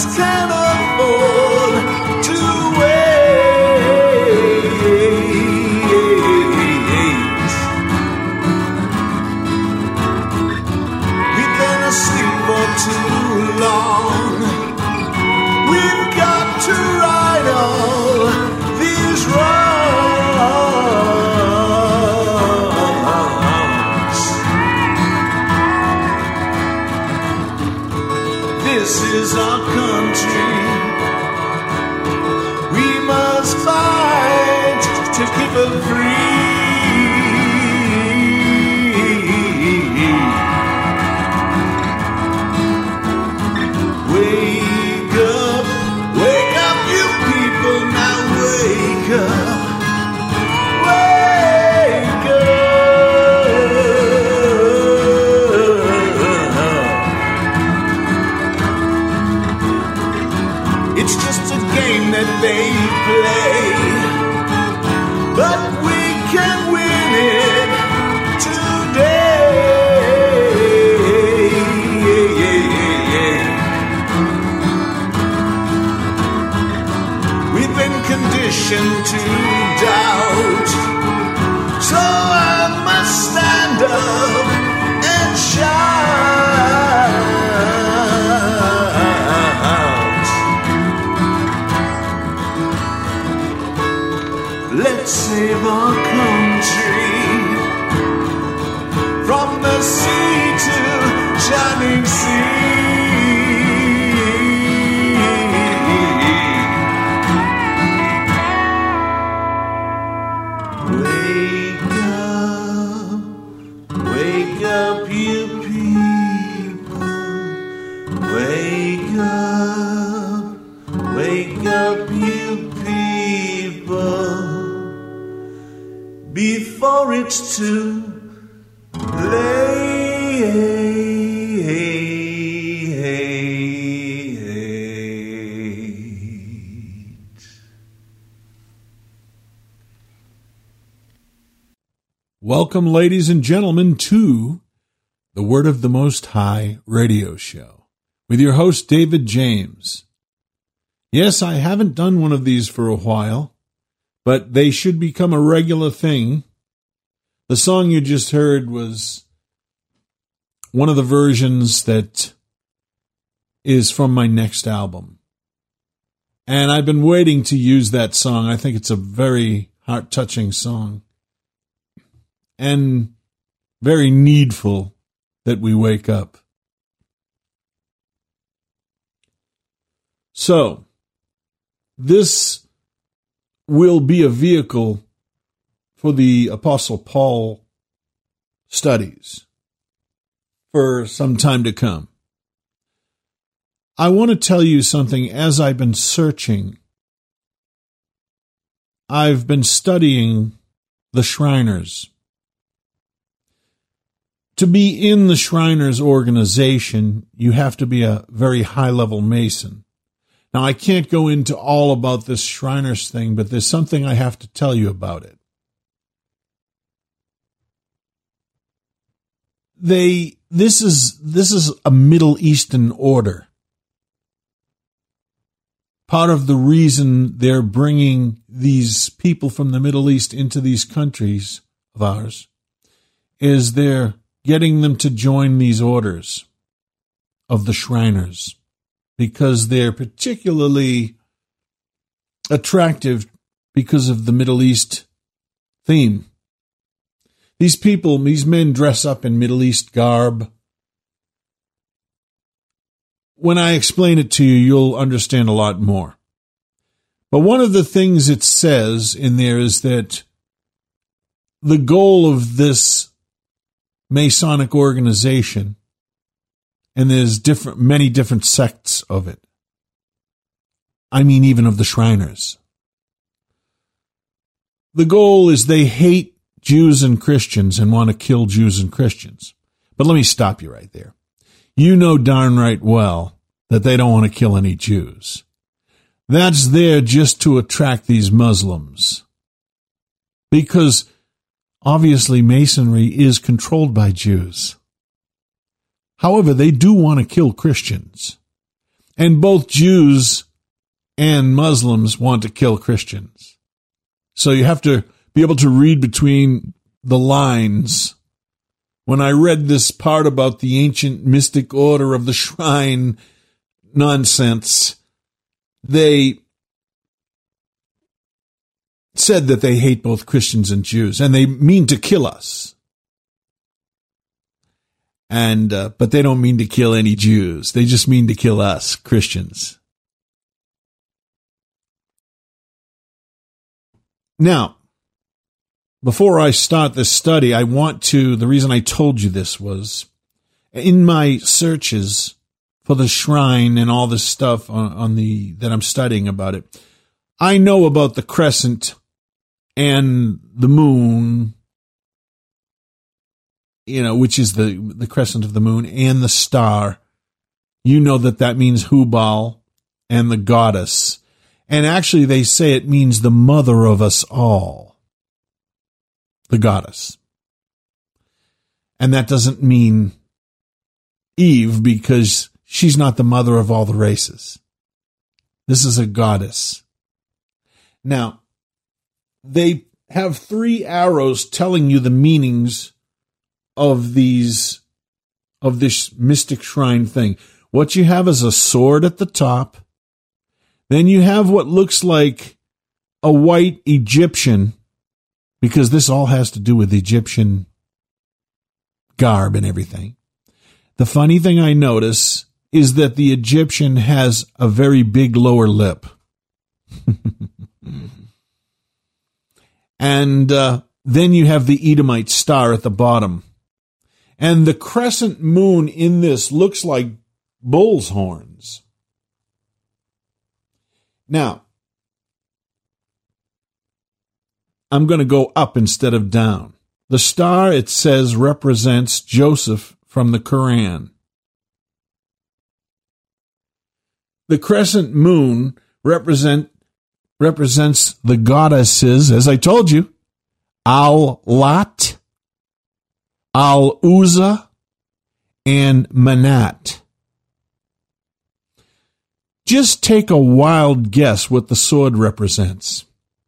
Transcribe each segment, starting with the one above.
just can't afford to wait. We've been asleep for too long. We've got to right all these wrongs. This is our country. We must fight to keep it free. Wake up, you people, now wake up. Wake up. It's just a game that they play, but we can win it today. We've been conditioned to doubt, so I must stand up and shout. Let's save our country from the sea to shining sea. Wake up, you people. Wake up, you people. Before it's too late. Welcome, ladies and gentlemen, to the Word of the Most High radio show with your host, David James. Yes, I haven't done one of these for a while, but they should become a regular thing. The song you just heard was one of the versions that is from my next album. And I've been waiting to use that song. I think it's a very heart-touching song. And very needful that we wake up. So, this will be a vehicle for the Apostle Paul studies for some time to come. I want to tell you something. As I've been searching, I've been studying the Shriners. To be in the Shriners organization, you have to be a very high-level Mason. Now, I can't go into all about this Shriners thing, but there's something I have to tell you about it. This is a Middle Eastern order. Part of the reason they're bringing these people from the Middle East into these countries of ours is they're getting them to join these orders of the Shriners because they're particularly attractive because of the Middle East theme. These people, these men dress up in Middle East garb. When I explain it to you, you'll understand a lot more. But one of the things it says in there is that the goal of this Masonic organization, and there's many different sects of it. I mean, even of the Shriners. The goal is they hate Jews and Christians and want to kill Jews and Christians. But let me stop you right there. You know darn right well that they don't want to kill any Jews. That's there just to attract these Muslims. Because obviously, Masonry is controlled by Jews. However, they do want to kill Christians. And both Jews and Muslims want to kill Christians. So you have to be able to read between the lines. When I read this part about the ancient mystic order of the shrine nonsense, they said that they hate both Christians and Jews, and they mean to kill us. But they don't mean to kill any Jews. They just mean to kill us, Christians. Now, before I start this study, the reason I told you this was, in my searches for the shrine and all this stuff that I'm studying about it, I know about the crescent and the moon, which is the crescent of the moon, and the star. You know that means Hubal and the goddess. And actually they say it means the mother of us all, the goddess. And that doesn't mean Eve, because she's not the mother of all the races. This is a goddess. Now, they have 3 arrows telling you the meanings of this mystic shrine thing. What you have is a sword at the top. Then you have what looks like a white Egyptian, because this all has to do with Egyptian garb and everything. The funny thing I notice is that the Egyptian has a very big lower lip. And then you have the Edomite star at the bottom. And the crescent moon in this looks like bull's horns. Now, I'm going to go up instead of down. The star, it says, represents Joseph from the Quran. The crescent moon represents the goddesses, as I told you, Al-Lat, Al-Uzza, and Manat. Just take a wild guess what the sword represents.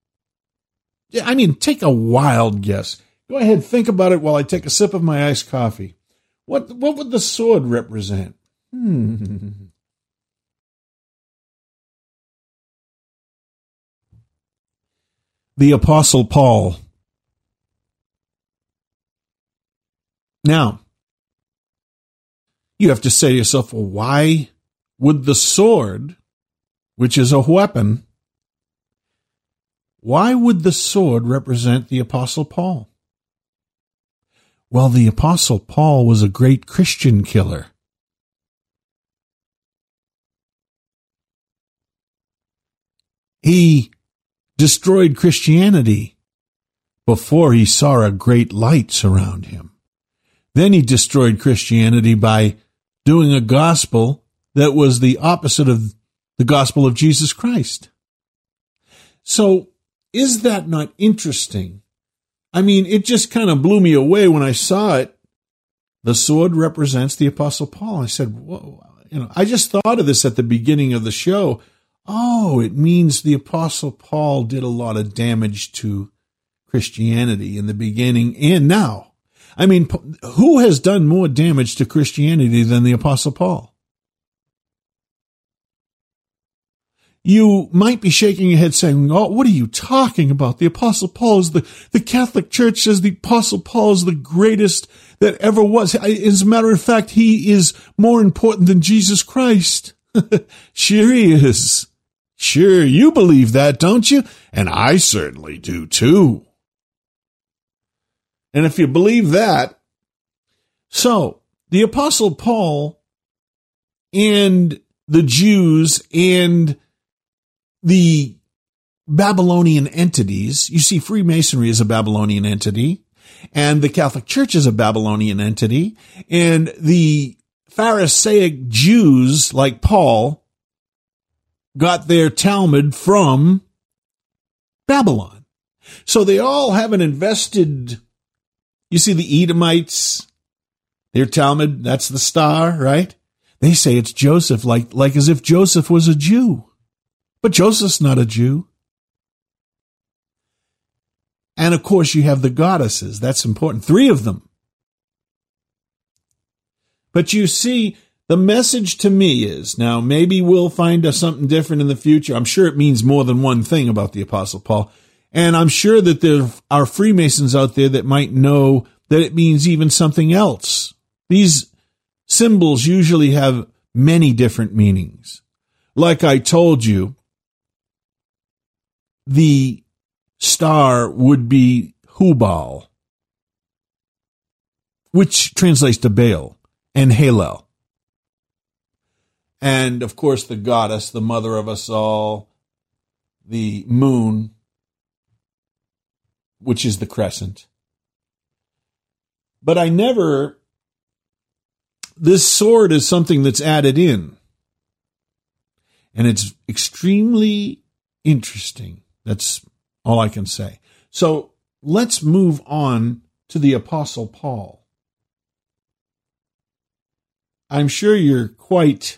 Take a wild guess. Go ahead, think about it while I take a sip of my iced coffee. What would the sword represent? The Apostle Paul. Now, you have to say to yourself, well, why would the sword, which is a weapon, why would the sword represent the Apostle Paul? Well, the Apostle Paul was a great Christian killer. He destroyed Christianity before he saw a great light surround him. Then he destroyed Christianity by doing a gospel that was the opposite of the gospel of Jesus Christ. So, is that not interesting? It just kind of blew me away when I saw it. The sword represents the Apostle Paul. I said, whoa, I just thought of this at the beginning of the show. Oh, it means the Apostle Paul did a lot of damage to Christianity in the beginning and now. Who has done more damage to Christianity than the Apostle Paul? You might be shaking your head saying, oh, what are you talking about? The Apostle Paul is the Catholic Church says the Apostle Paul is the greatest that ever was. As a matter of fact, he is more important than Jesus Christ. Sure he is. Sure, you believe that, don't you? And I certainly do too. And if you believe that, so the Apostle Paul and the Jews and the Babylonian entities, you see, Freemasonry is a Babylonian entity, and the Catholic Church is a Babylonian entity, and the Pharisaic Jews, like Paul, got their Talmud from Babylon. So they all have an invested, you see the Edomites, their Talmud, that's the star, right? They say it's Joseph, like as if Joseph was a Jew. But Joseph's not a Jew. And of course you have the goddesses. That's important. 3 of them. But you see, the message to me is, now maybe we'll find something different in the future. I'm sure it means more than one thing about the Apostle Paul. And I'm sure that there are Freemasons out there that might know that it means even something else. These symbols usually have many different meanings. Like I told you, the star would be Hubal, which translates to Baal, and Halel. And, of course, the goddess, the mother of us all, the moon, which is the crescent. But this sword is something that's added in. And it's extremely interesting. That's all I can say. So let's move on to the Apostle Paul. I'm sure you're quite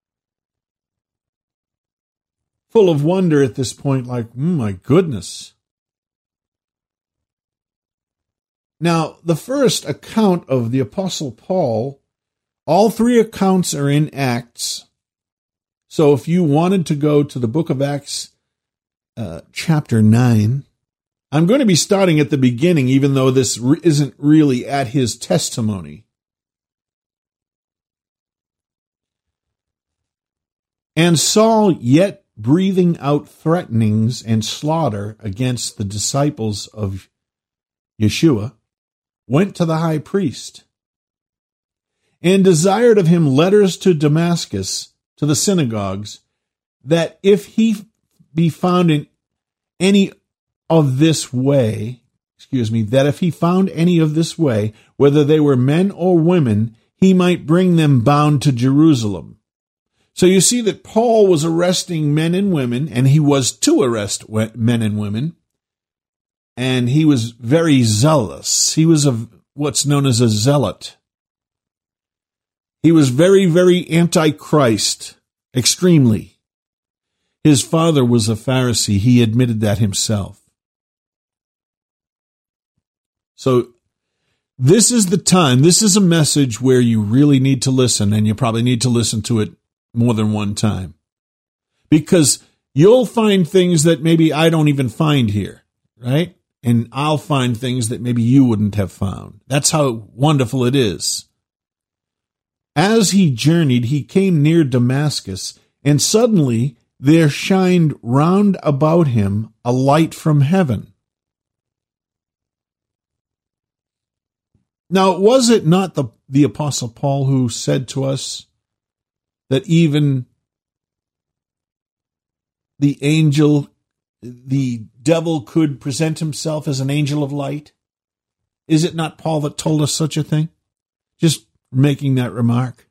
full of wonder at this point, like, my goodness. Now, the first account of the Apostle Paul, all 3 accounts are in Acts. So if you wanted to go to the book of Acts, chapter 9, I'm going to be starting at the beginning, even though this isn't really at his testimony. And Saul, yet breathing out threatenings and slaughter against the disciples of Yeshua, went to the high priest and desired of him letters to Damascus, to the synagogues, that if he be found in any of this way, whether they were men or women, he might bring them bound to Jerusalem. So you see that Paul was arresting men and women, and he was to arrest men and women, and he was very zealous. He was what's known as a zealot. He was very, very anti-Christ, extremely. His father was a Pharisee. He admitted that himself. So this is the time. This is a message where you really need to listen, and you probably need to listen to it more than one time, because you'll find things that maybe I don't even find here, right? And I'll find things that maybe you wouldn't have found. That's how wonderful it is. As he journeyed, he came near Damascus, and suddenly there shined round about him a light from heaven. Now, was it not the Apostle Paul who said to us that even the devil could present himself as an angel of light? Is it not Paul that told us such a thing? Just making that remark.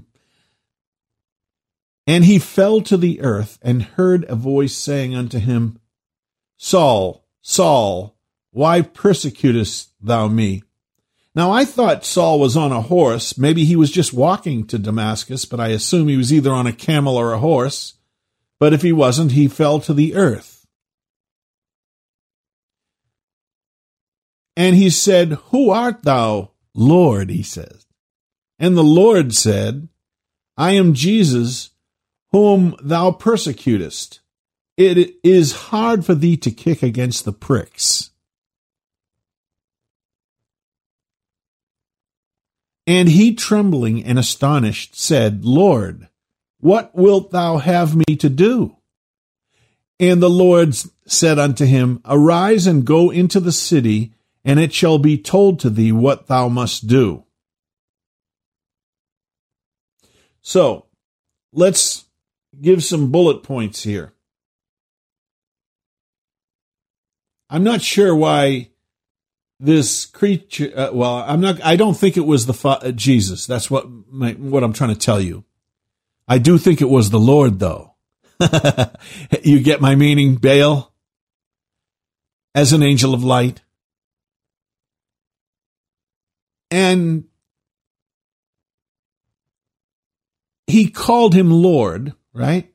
And he fell to the earth and heard a voice saying unto him, Saul, Saul, why persecutest thou me? Now, I thought Saul was on a horse. Maybe he was just walking to Damascus, but I assume he was either on a camel or a horse. But if he wasn't, he fell to the earth. And he said, Who art thou, Lord? He says. And the Lord said, I am Jesus, whom thou persecutest. It is hard for thee to kick against the pricks. And he, trembling and astonished, said, Lord, what wilt thou have me to do? And the Lord said unto him, Arise and go into the city, and it shall be told to thee what thou must do. So, let's give some bullet points here. I'm not sure why this creature, I don't think it was Jesus. That's what I'm trying to tell you. I do think it was the Lord, though. You get my meaning, Baal? As an angel of light. And he called him Lord, right?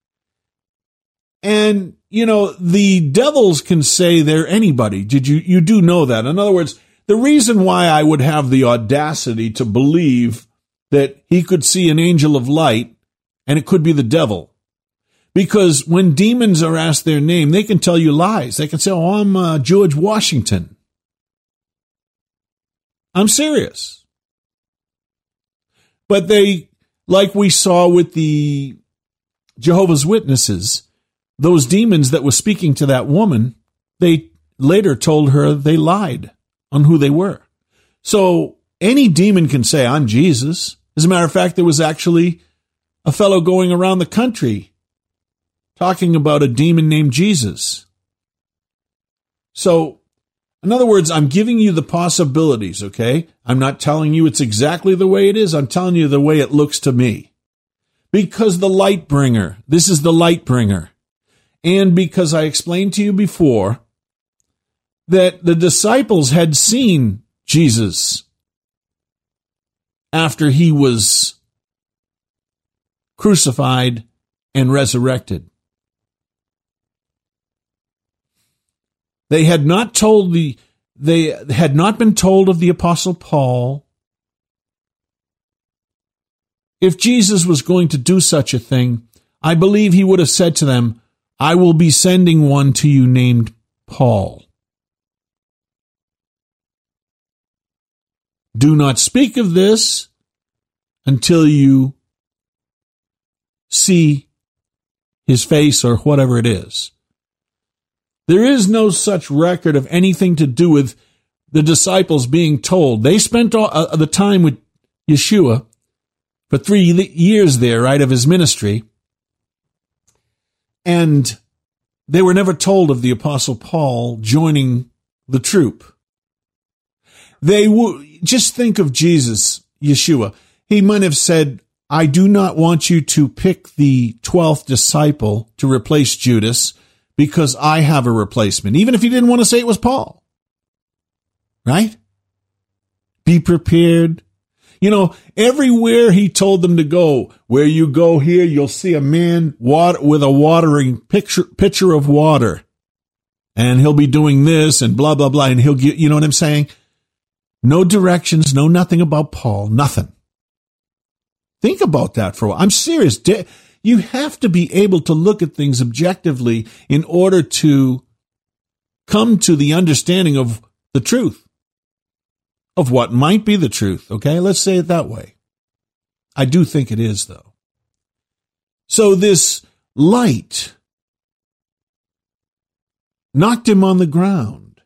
And, the devils can say they're anybody. You do know that. In other words, the reason why I would have the audacity to believe that he could see an angel of light and it could be the devil. Because when demons are asked their name, they can tell you lies. They can say, oh, I'm George Washington. I'm serious. But they, like we saw with the Jehovah's Witnesses, those demons that were speaking to that woman, they later told her they lied on who they were. So any demon can say, I'm Jesus. As a matter of fact, there was actually a fellow going around the country talking about a demon named Jesus. So, in other words, I'm giving you the possibilities, okay? I'm not telling you it's exactly the way it is. I'm telling you the way it looks to me. Because the light bringer, this is the light bringer. And because I explained to you before that the disciples had seen Jesus after he was crucified and resurrected. They had not been told of the Apostle Paul. If Jesus was going to do such a thing, I believe he would have said to them, I will be sending one to you named Paul. Do not speak of this until you see his face or whatever it is. There is no such record of anything to do with the disciples being told. They spent all the time with Yeshua for 3 years there, right, of his ministry. And they were never told of the Apostle Paul joining the troop. Just think of Jesus, Yeshua. He might have said, I do not want you to pick the 12th disciple to replace Judas, because I have a replacement, even if he didn't want to say it was Paul. Right? Be prepared. Everywhere he told them to go, where you go here, you'll see a man with a watering pitcher of water. And he'll be doing this and blah, blah, blah. And he'll get, you know what I'm saying? No directions, no nothing about Paul, nothing. Think about that for a while. I'm serious. You have to be able to look at things objectively in order to come to the understanding of the truth, of what might be the truth, okay? Let's say it that way. I do think it is, though. So this light knocked him on the ground.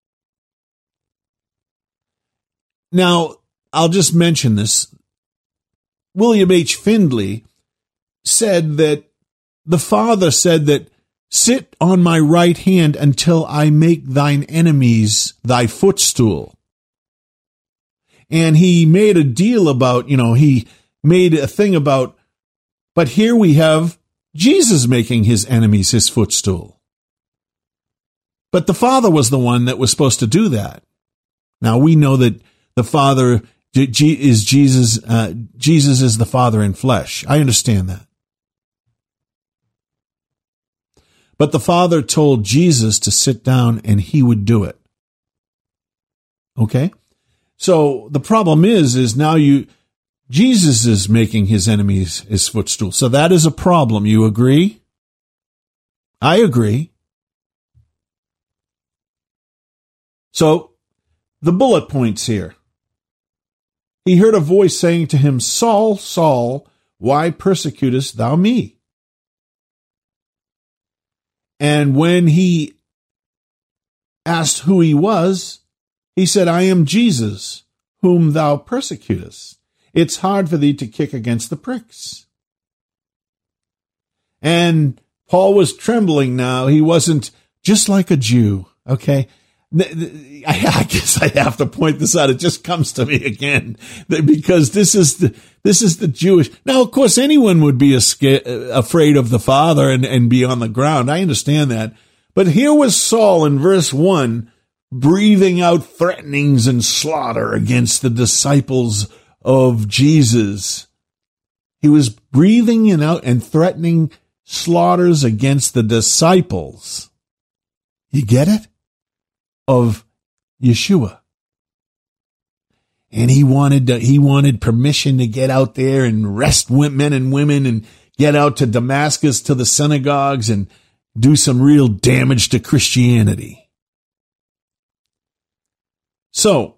Now, I'll just mention this. William H. Findley said that the Father said that, sit on my right hand until I make thine enemies thy footstool. And he made a deal about, he made a thing about, but here we have Jesus making his enemies his footstool. But the Father was the one that was supposed to do that. Now we know that the Father is Jesus. Jesus is the Father in flesh. I understand that. But the Father told Jesus to sit down and he would do it. Okay? So the problem is now Jesus is making his enemies his footstool. So that is a problem. You agree? I agree. So the bullet points here. He heard a voice saying to him, Saul, Saul, why persecutest thou me? And when he asked who he was, he said, I am Jesus, whom thou persecutest. It's hard for thee to kick against the pricks. And Paul was trembling now. He wasn't just like a Jew, okay? I guess I have to point this out. It just comes to me again because this is the Jewish. Now, of course, anyone would be afraid of the Father and be on the ground. I understand that. But here was Saul in verse 1 breathing out threatenings and slaughter against the disciples of Jesus. He was breathing out and threatening slaughters against the disciples. You get it? Of Yeshua. And he wanted permission to get out there and arrest men and women and get out to Damascus to the synagogues and do some real damage to Christianity. So,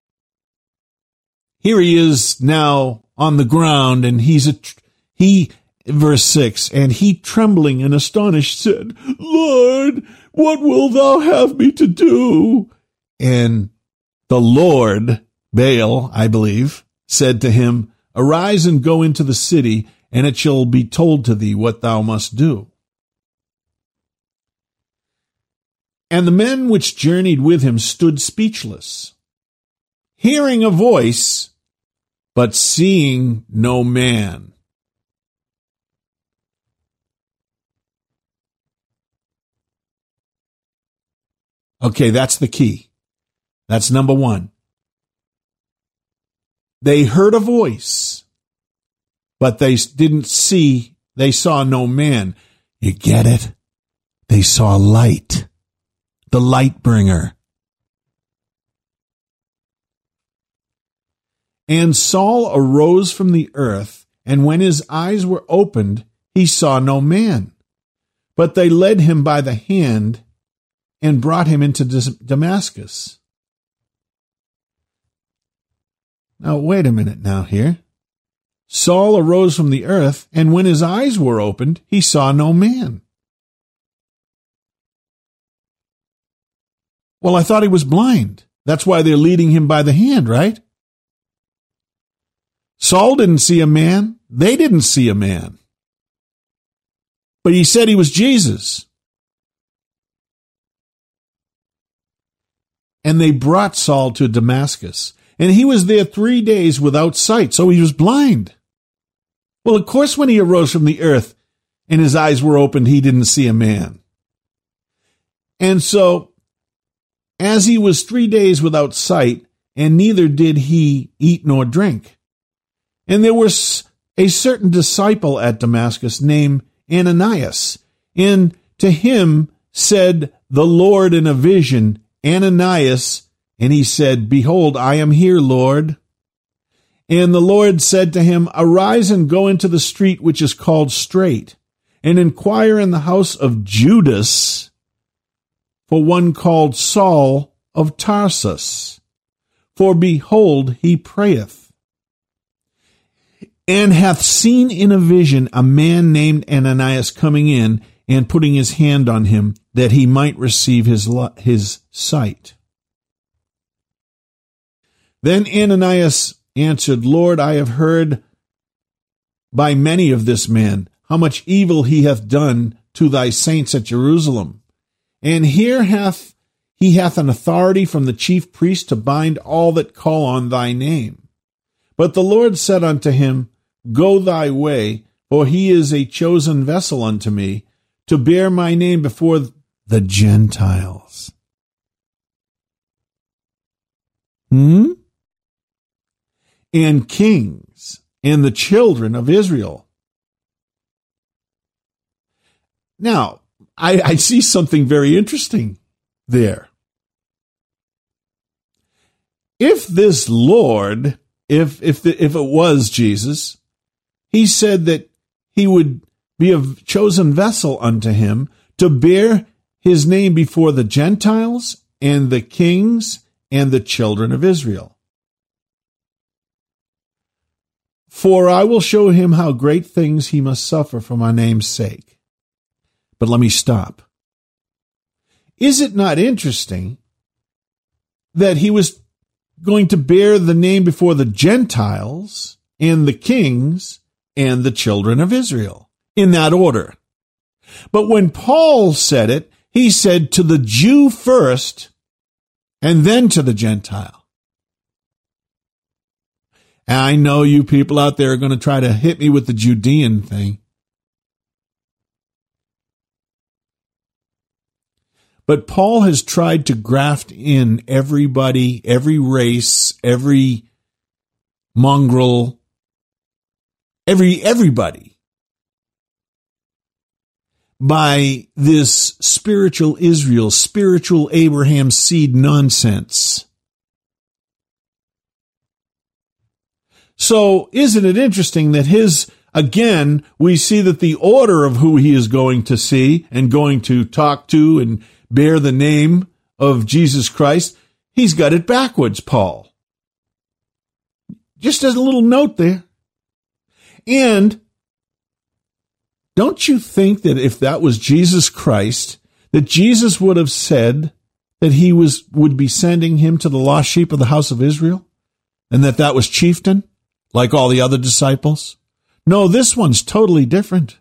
here he is now on the ground, and verse 6, and he trembling and astonished said, Lord, what wilt thou have me to do? And the Lord, Baal, I believe, said to him, Arise and go into the city, and it shall be told to thee what thou must do. And the men which journeyed with him stood speechless, hearing a voice, but seeing no man. Okay, that's the key. That's number one. They heard a voice, but they saw no man. You get it? They saw light, the light bringer. And Saul arose from the earth, and when his eyes were opened, he saw no man. But they led him by the hand and brought him into Damascus. Now, wait a minute now here. Saul arose from the earth, and when his eyes were opened, he saw no man. Well, I thought he was blind. That's why they're leading him by the hand, right? Saul didn't see a man. They didn't see a man. But he said he was Jesus. And they brought Saul to Damascus. And he was there 3 days without sight, so he was blind. Well, of course, when he arose from the earth and his eyes were opened, he didn't see a man. And so, as he was 3 days without sight, and neither did he eat nor drink. And there was a certain disciple at Damascus named Ananias, and to him said the Lord in a vision, Ananias, and he said, Behold, I am here, Lord. And the Lord said to him, Arise and go into the street which is called Straight, and inquire in the house of Judas for one called Saul of Tarsus. For behold, he prayeth, and hath seen in a vision a man named Ananias coming in and putting his hand on him, that he might receive his sight. Then Ananias answered, Lord, I have heard by many of this man, how much evil he hath done to thy saints at Jerusalem. And here he hath an authority from the chief priest to bind all that call on thy name. But the Lord said unto him, Go thy way, for he is a chosen vessel unto me, to bear my name before the Gentiles. And kings and the children of Israel. Now, I see something very interesting there. If this Lord, if it was Jesus, he said that he would be a chosen vessel unto him to bear his name before the Gentiles and the kings and the children of Israel. For I will show him how great things he must suffer for my name's sake. But let me stop. Is it not interesting that he was going to bear the name before the Gentiles and the kings and the children of Israel, in that order? But when Paul said it, he said to the Jew first and then to the Gentile. And I know you people out there are going to try to hit me with the Judean thing. But Paul has tried to graft in everybody, every race, every mongrel everybody by this spiritual Israel, spiritual Abraham seed nonsense. So isn't it interesting that again, we see that the order of who he is going to see and going to talk to and bear the name of Jesus Christ, he's got it backwards, Paul. Just as a little note there. And don't you think that if that was Jesus Christ, that Jesus would have said that he would be sending him to the lost sheep of the house of Israel? And that was chieftain, like all the other disciples? No, this one's totally different.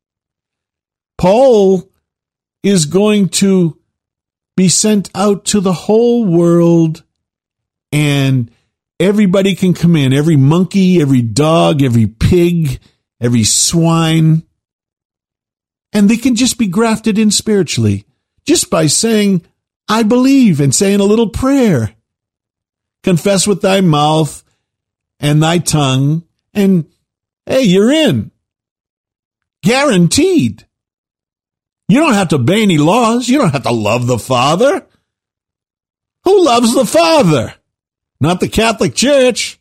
Paul is going to be sent out to the whole world, and everybody can come in. Every monkey, every dog, every pig, every swine. And they can just be grafted in spiritually just by saying, I believe, and saying a little prayer. Confess with thy mouth and thy tongue, and hey, you're in. Guaranteed. You don't have to obey any laws. You don't have to love the Father. Who loves the Father? Not the Catholic Church.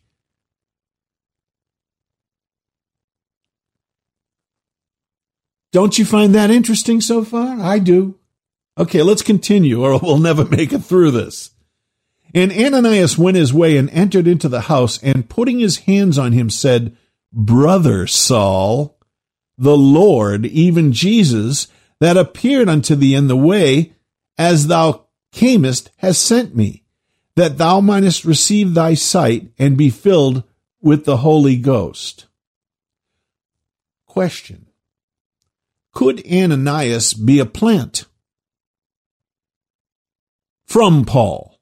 Don't you find that interesting so far? I do. Okay, let's continue, or we'll never make it through this. And Ananias went his way and entered into the house, and putting his hands on him said, Brother Saul, the Lord, even Jesus, that appeared unto thee in the way, as thou camest, has sent me, that thou mightest receive thy sight and be filled with the Holy Ghost. Question. Could Ananias be a plant from Paul?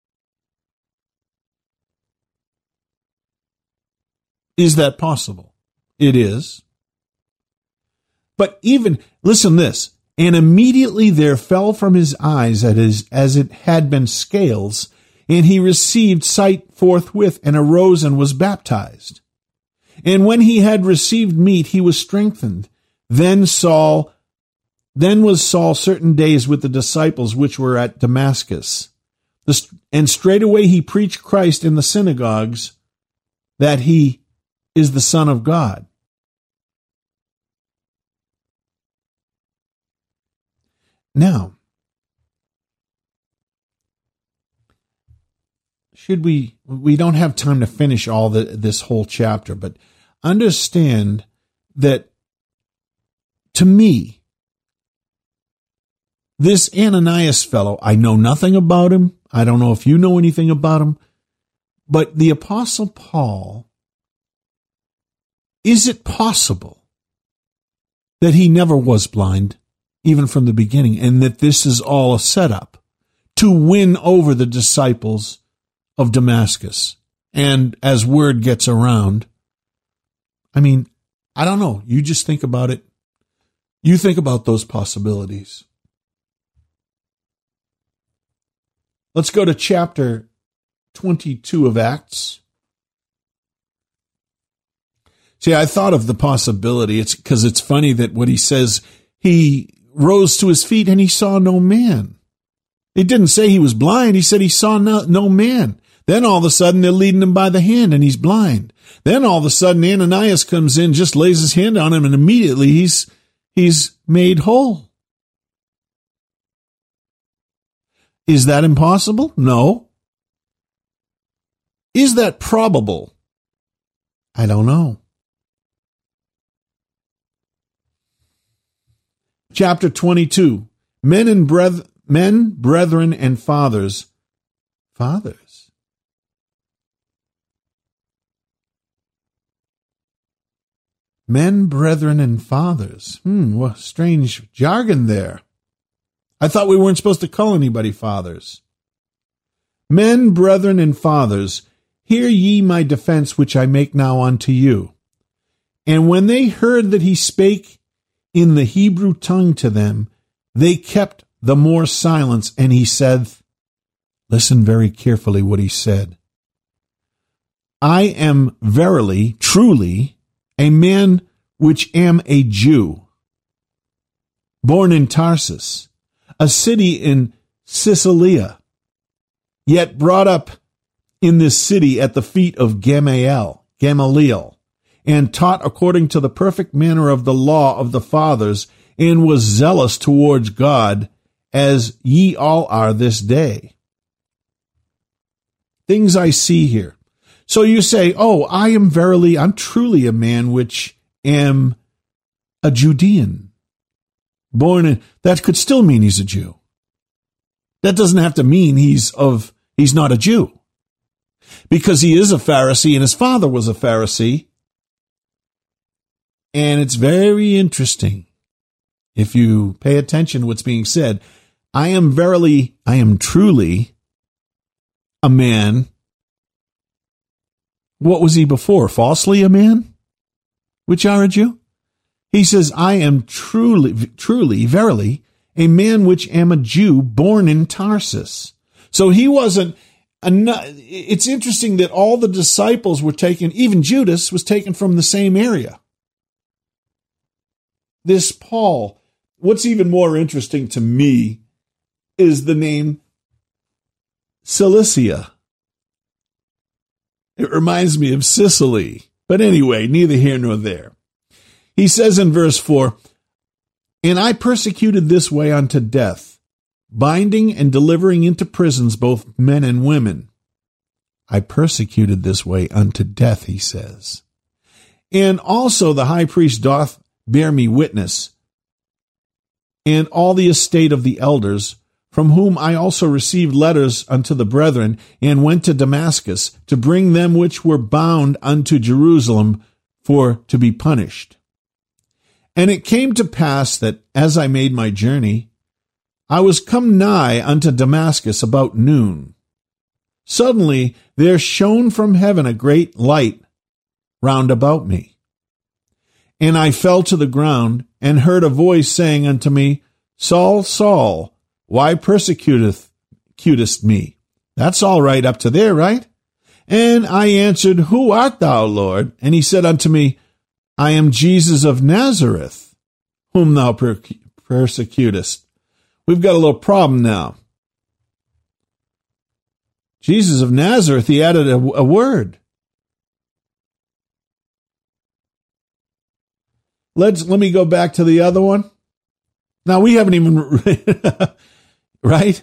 Is that possible? It is. But listen this, and immediately there fell from his eyes as it had been scales, and he received sight forthwith, and arose and was baptized. And when he had received meat, he was strengthened. Then was Saul certain days with the disciples which were at Damascus. And straightway he preached Christ in the synagogues, that he is the Son of God. Now, we don't have time to finish all this whole chapter, but understand that to me, this Ananias fellow, I know nothing about him. I don't know if you know anything about him, but the Apostle Paul, is it possible that he never was blind, even from the beginning, and that this is all a setup to win over the disciples of Damascus? And as word gets around, I mean, I don't know. You just think about it. You think about those possibilities. Let's go to chapter 22 of Acts. See, I thought of the possibility. It's because it's funny that what he says, he rose to his feet and he saw no man. It didn't say he was blind. He said he saw no man. Then all of a sudden they're leading him by the hand and he's blind. Then all of a sudden Ananias comes in, just lays his hand on him, and immediately he's made whole. Is that impossible? No. Is that probable? I don't know. Chapter 22. Men, brethren, and fathers. Fathers. Men, brethren, and fathers. What strange jargon there. I thought we weren't supposed to call anybody fathers. Men, brethren, and fathers, hear ye my defense which I make now unto you. And when they heard that he spake in the Hebrew tongue to them, they kept the more silence, and he said, listen very carefully what he said. I am verily, truly, a man which am a Jew, born in Tarsus, a city in Cilicia, yet brought up in this city at the feet of Gamaliel, and taught according to the perfect manner of the law of the fathers, and was zealous towards God, as ye all are this day. Things I see here. So you say, oh, I'm truly a man which am a Judean, born in, that could still mean he's a Jew. That doesn't have to mean he's not a Jew, because he is a Pharisee and his father was a Pharisee. And it's very interesting if you pay attention to what's being said. I am truly a man. What was he before? Falsely a man? Which are a Jew? He says, I am truly, verily, a man which am a Jew, born in Tarsus. So he wasn't, it's interesting that all the disciples were taken, even Judas was taken from the same area. This Paul, what's even more interesting to me is the name Cilicia. It reminds me of Sicily. But anyway, neither here nor there. He says in verse 4, and I persecuted this way unto death, binding and delivering into prisons both men and women. I persecuted this way unto death, he says. And also the high priest doth bear me witness, and all the estate of the elders, from whom I also received letters unto the brethren, and went to Damascus, to bring them which were bound unto Jerusalem for to be punished. And it came to pass that, as I made my journey, I was come nigh unto Damascus about noon. Suddenly there shone from heaven a great light round about me. And I fell to the ground, and heard a voice saying unto me, Saul, Saul, why persecutest me? That's all right up to there, right? And I answered, Who art thou, Lord? And he said unto me, I am Jesus of Nazareth, whom thou persecutest. We've got a little problem now. Jesus of Nazareth, he added a word. Let me go back to the other one. Now, we haven't even, right?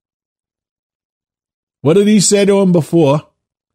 What did he say to him before?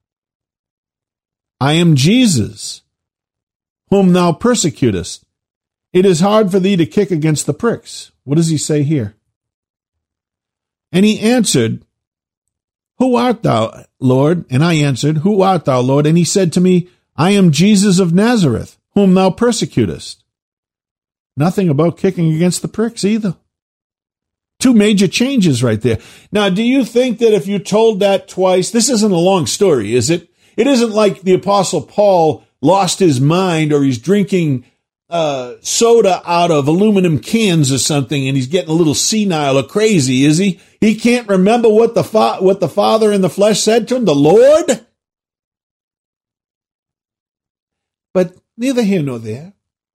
I am Jesus, whom thou persecutest. It is hard for thee to kick against the pricks. What does he say here? And he answered, Who art thou, Lord? And I answered, Who art thou, Lord? And he said to me, I am Jesus of Nazareth, whom thou persecutest. Nothing about kicking against the pricks either. Two major changes right there. Now, do you think that if you told that twice, this isn't a long story, is it? It isn't like the Apostle Paul lost his mind or he's drinking soda out of aluminum cans or something and he's getting a little senile or crazy, is he? He can't remember what the Father in the flesh said to him, the Lord? But neither here nor there.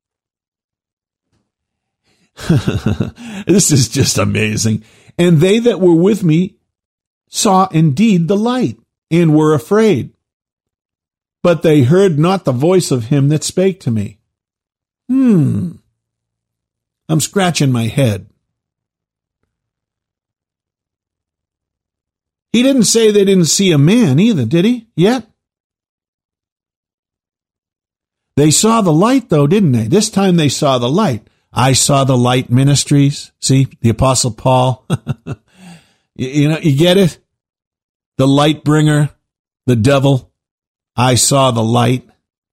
This is just amazing. And they that were with me saw indeed the light, and were afraid. But they heard not the voice of him that spake to me. I'm scratching my head. He didn't say they didn't see a man either, did he? Yet? They saw the light, though, didn't they? This time they saw the light. I saw the light ministries. See, the Apostle Paul. You get it? The light bringer, the devil. I saw the light.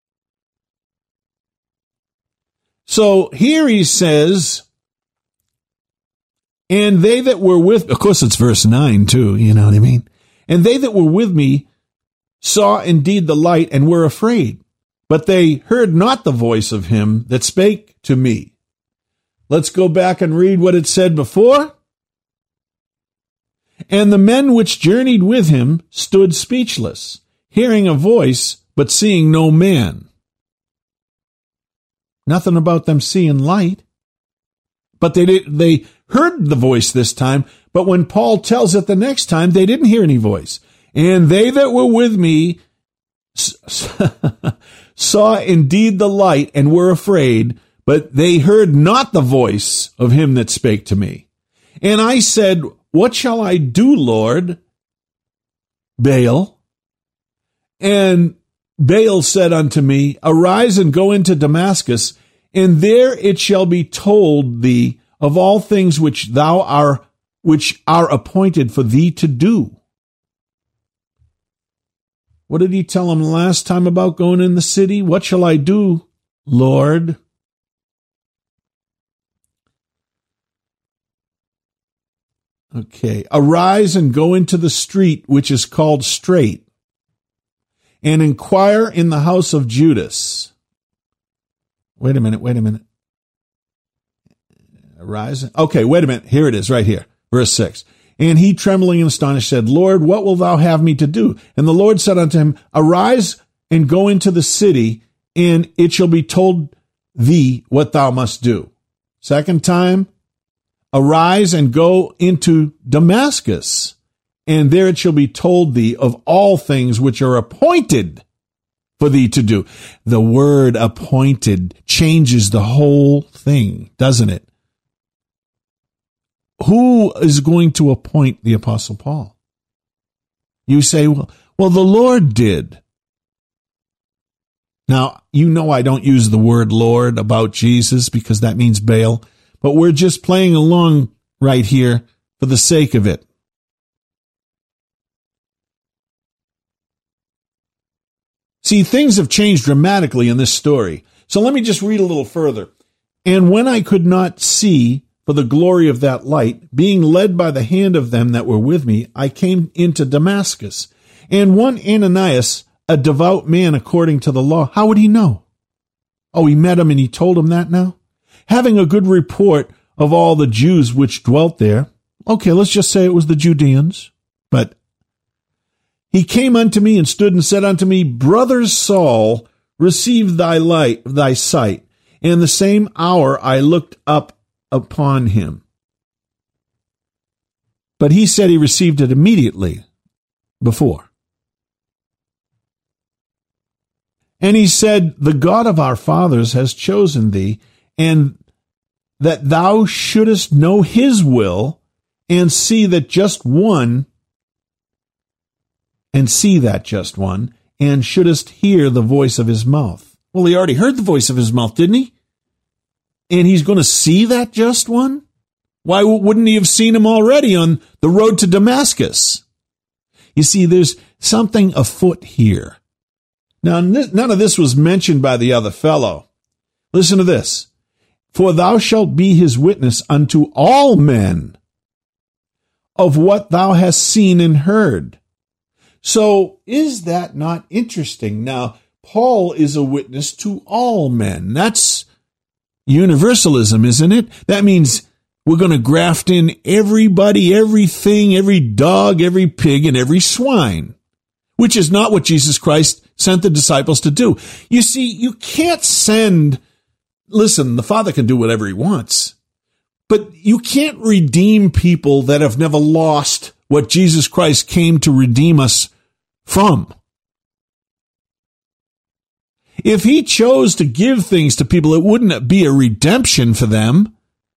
So here he says, and they that were with, of course it's verse 9 too, you know what I mean? And they that were with me saw indeed the light and were afraid, but they heard not the voice of him that spake to me. Let's go back and read what it said before. And the men which journeyed with him stood speechless, hearing a voice, but seeing no man. Nothing about them seeing light. But they heard the voice this time, but when Paul tells it the next time, they didn't hear any voice. And they that were with me saw indeed the light and were afraid, but they heard not the voice of him that spake to me. And I said, what shall I do, Lord? Baal. And Baal said unto me, arise and go into Damascus, and there it shall be told thee of all things which are appointed for thee to do. What did he tell him last time about going in the city? What shall I do, Lord? Okay. Arise and go into the street which is called Straight, and inquire in the house of Judas. Wait a minute. Arise. Okay, wait a minute. Here it is, right here. Verse 6. And he, trembling and astonished, said, Lord, what wilt thou have me to do? And the Lord said unto him, arise and go into the city, and it shall be told thee what thou must do. Second time, arise and go into Damascus, and there it shall be told thee of all things which are appointed for thee to do. The word appointed changes the whole thing, doesn't it? Who is going to appoint the Apostle Paul? You say, well, the Lord did. Now, you know I don't use the word Lord about Jesus because that means Baal, but we're just playing along right here for the sake of it. See, things have changed dramatically in this story. So let me just read a little further. And when I could not see for the glory of that light, being led by the hand of them that were with me, I came into Damascus. And one Ananias, a devout man according to the law, how would he know? Oh, he met him and he told him that now? Having a good report of all the Jews which dwelt there. Okay, let's just say it was the Judeans. But he came unto me and stood and said unto me, Brother Saul, receive thy sight. And the same hour I looked up upon him. But he said he received it immediately before. And he said, the God of our fathers has chosen thee, and that thou shouldest know his will, and see that just one, and shouldest hear the voice of his mouth. Well, he already heard the voice of his mouth, didn't he? And he's going to see that just one? Why wouldn't he have seen him already on the road to Damascus? You see, there's something afoot here. Now, none of this was mentioned by the other fellow. Listen to this. For thou shalt be his witness unto all men of what thou hast seen and heard. So, is that not interesting? Now, Paul is a witness to all men. That's universalism, isn't it? That means we're going to graft in everybody, everything, every dog, every pig, and every swine, which is not what Jesus Christ sent the disciples to do. You see, you can't listen, the Father can do whatever he wants, but you can't redeem people that have never lost what Jesus Christ came to redeem us from. If he chose to give things to people, it wouldn't be a redemption for them.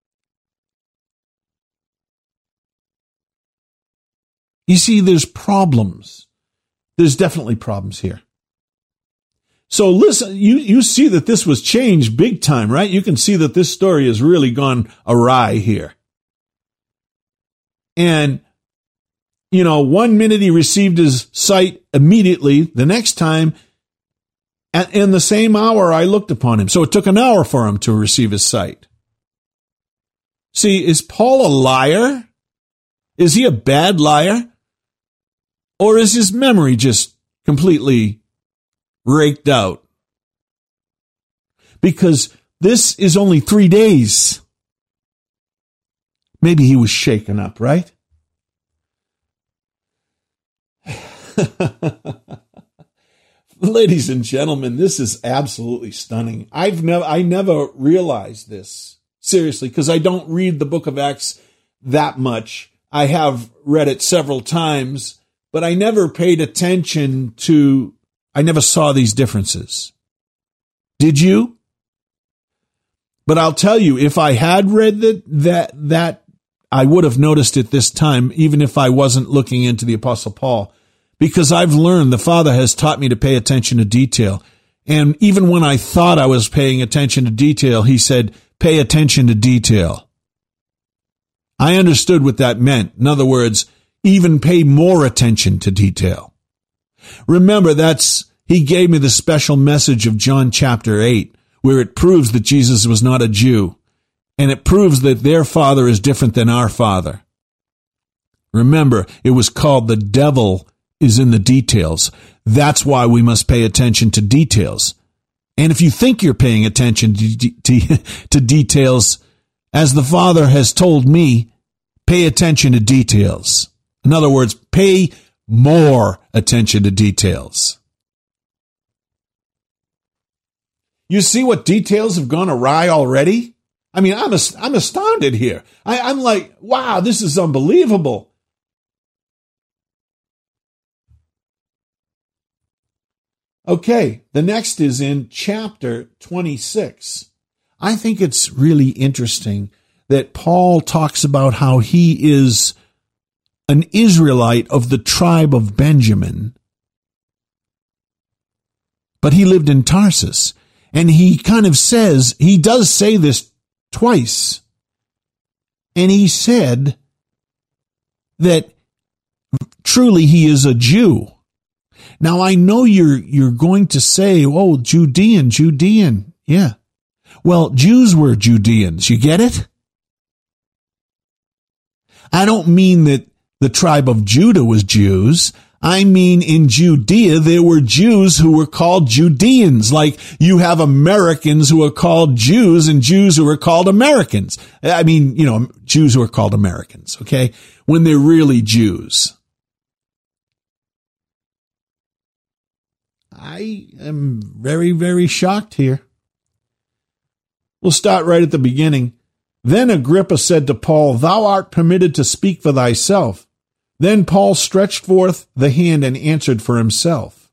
You see, there's problems. There's definitely problems here. So listen, you see that this was changed big time, right? You can see that this story has really gone awry here. And, 1 minute he received his sight immediately. The next time, in the same hour, I looked upon him. So it took an hour for him to receive his sight. See, is Paul a liar? Is he a bad liar? Or is his memory just completely raked out? Because this is only 3 days. Maybe he was shaken up, right? Ladies and gentlemen, this is absolutely stunning. I never realized this, seriously, because I don't read the book of Acts that much. I have read it several times, but I never paid attention I never saw these differences. Did you? But I'll tell you, if I had read that I would have noticed it this time, even if I wasn't looking into the Apostle Paul. Because I've learned, the Father has taught me to pay attention to detail. And even when I thought I was paying attention to detail, he said, pay attention to detail. I understood what that meant. In other words, even pay more attention to detail. Remember, he gave me the special message of John chapter 8, where it proves that Jesus was not a Jew. And it proves that their father is different than our father. Remember, it was called the devil is in the details. That's why we must pay attention to details. And if you think you're paying attention to details, as the Father has told me, pay attention to details. In other words, pay more attention to details. You see what details have gone awry already? I mean, I'm astounded here. I'm like, wow, this is unbelievable. Okay, the next is in chapter 26. I think it's really interesting that Paul talks about how he is an Israelite of the tribe of Benjamin, but he lived in Tarsus. And he does say this twice. And he said that truly he is a Jew. Now, I know you're going to say, oh, Judean. Yeah. Well, Jews were Judeans. You get it? I don't mean that the tribe of Judah was Jews. I mean, in Judea, there were Jews who were called Judeans. Like you have Americans who are called Jews and Jews who are called Americans. I mean, Jews who are called Americans, okay? When they're really Jews. I am very, very shocked here. We'll start right at the beginning. Then Agrippa said to Paul, "Thou art permitted to speak for thyself." Then Paul stretched forth the hand and answered for himself.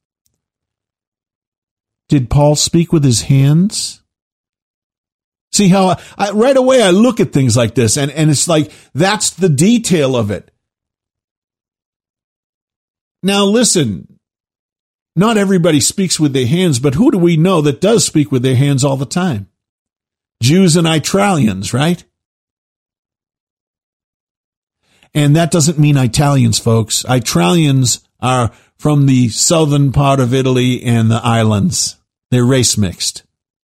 Did Paul speak with his hands? See how right away I look at things like this, and it's like that's the detail of it. Now listen. Not everybody speaks with their hands, but who do we know that does speak with their hands all the time? Jews and Italians, right? And that doesn't mean Italians, folks. Italians are from the southern part of Italy and the islands. They're race mixed.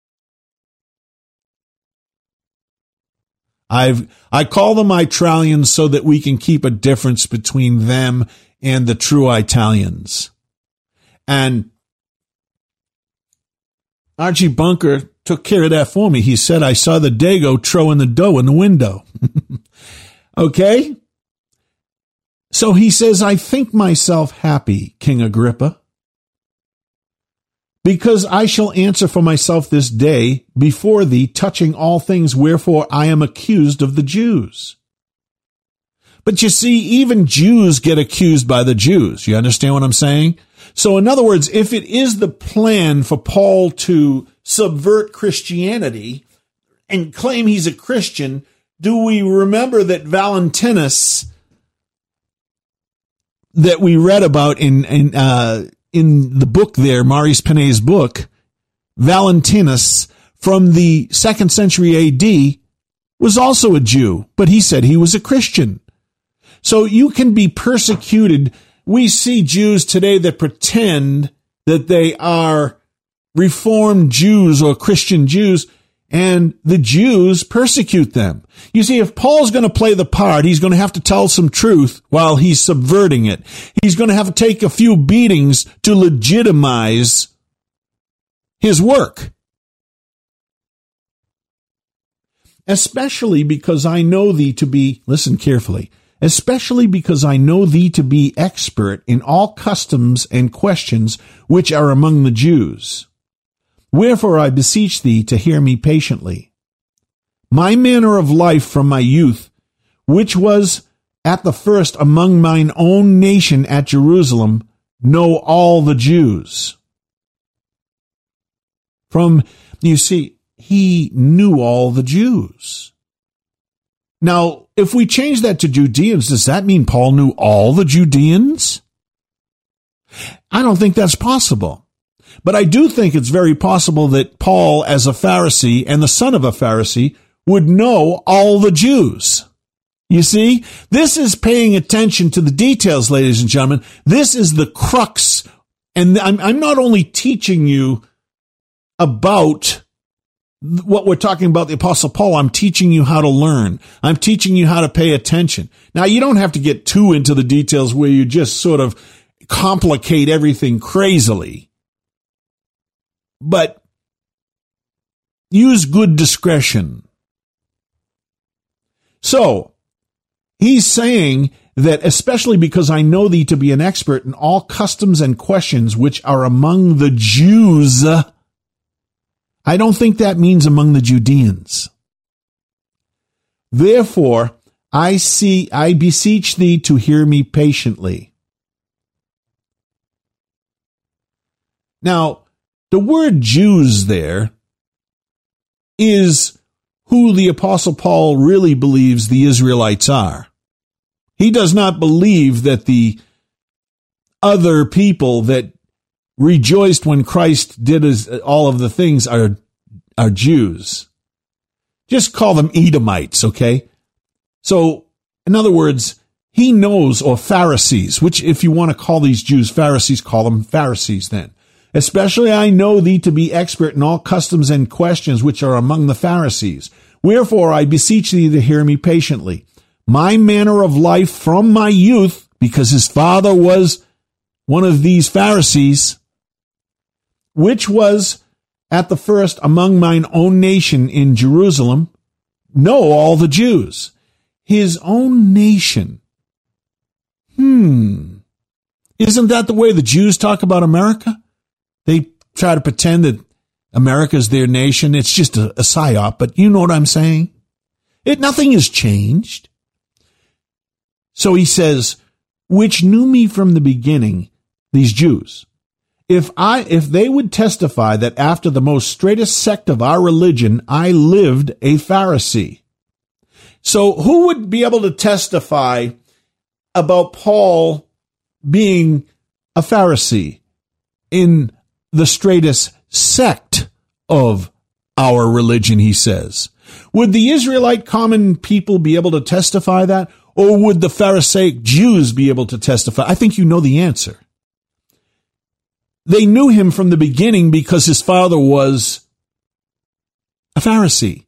I call them Italians so that we can keep a difference between them and the true Italians. And Archie Bunker took care of that for me. He said, I saw the Dago throwing the dough in the window. Okay? So he says, I think myself happy, King Agrippa, because I shall answer for myself this day before thee, touching all things wherefore I am accused of the Jews. But you see, even Jews get accused by the Jews. You understand what I'm saying? So in other words, if it is the plan for Paul to subvert Christianity and claim he's a Christian, do we remember that Valentinus, that we read about in the book there, Maurice Pinay's book, Valentinus from the 2nd century AD was also a Jew, but he said he was a Christian. So you can be persecuted. We see Jews today that pretend that they are Reformed Jews or Christian Jews, and the Jews persecute them. You see, if Paul's going to play the part, he's going to have to tell some truth while he's subverting it. He's going to have to take a few beatings to legitimize his work. Especially because I know thee to be, listen carefully, especially because I know thee to be expert in all customs and questions which are among the Jews. Wherefore I beseech thee to hear me patiently. My manner of life from my youth, which was at the first among mine own nation at Jerusalem, know all the Jews. You see, he knew all the Jews. Now, if we change that to Judeans, does that mean Paul knew all the Judeans? I don't think that's possible. But I do think it's very possible that Paul, as a Pharisee and the son of a Pharisee, would know all the Jews. You see, this is paying attention to the details, ladies and gentlemen. This is the crux. And I'm not only teaching you about what we're talking about, the Apostle Paul, I'm teaching you how to learn. I'm teaching you how to pay attention. Now, you don't have to get too into the details where you just sort of complicate everything crazily. But use good discretion. So, he's saying that especially because I know thee to be an expert in all customs and questions which are among the Jews, I don't think that means among the Judeans. Therefore, I beseech thee to hear me patiently. Now, the word Jews there is who the Apostle Paul really believes the Israelites are. He does not believe that the other people that rejoiced when Christ did all of the things are Jews. Just call them Edomites, okay? So, in other words, he knows, or Pharisees, which if you want to call these Jews Pharisees, call them Pharisees then. Especially I know thee to be expert in all customs and questions which are among the Pharisees. Wherefore I beseech thee to hear me patiently. My manner of life from my youth, because his father was one of these Pharisees, which was at the first among mine own nation in Jerusalem, know all the Jews. His own nation. Isn't that the way the Jews talk about America? They try to pretend that America's their nation. It's just a psyop, but you know what I'm saying? Nothing has changed. So he says, which knew me from the beginning, these Jews. If they would testify that after the most straightest sect of our religion, I lived a Pharisee. So who would be able to testify about Paul being a Pharisee in the straightest sect of our religion, he says? Would the Israelite common people be able to testify that? Or would the Pharisaic Jews be able to testify? I think you know the answer. They knew him from the beginning because his father was a Pharisee.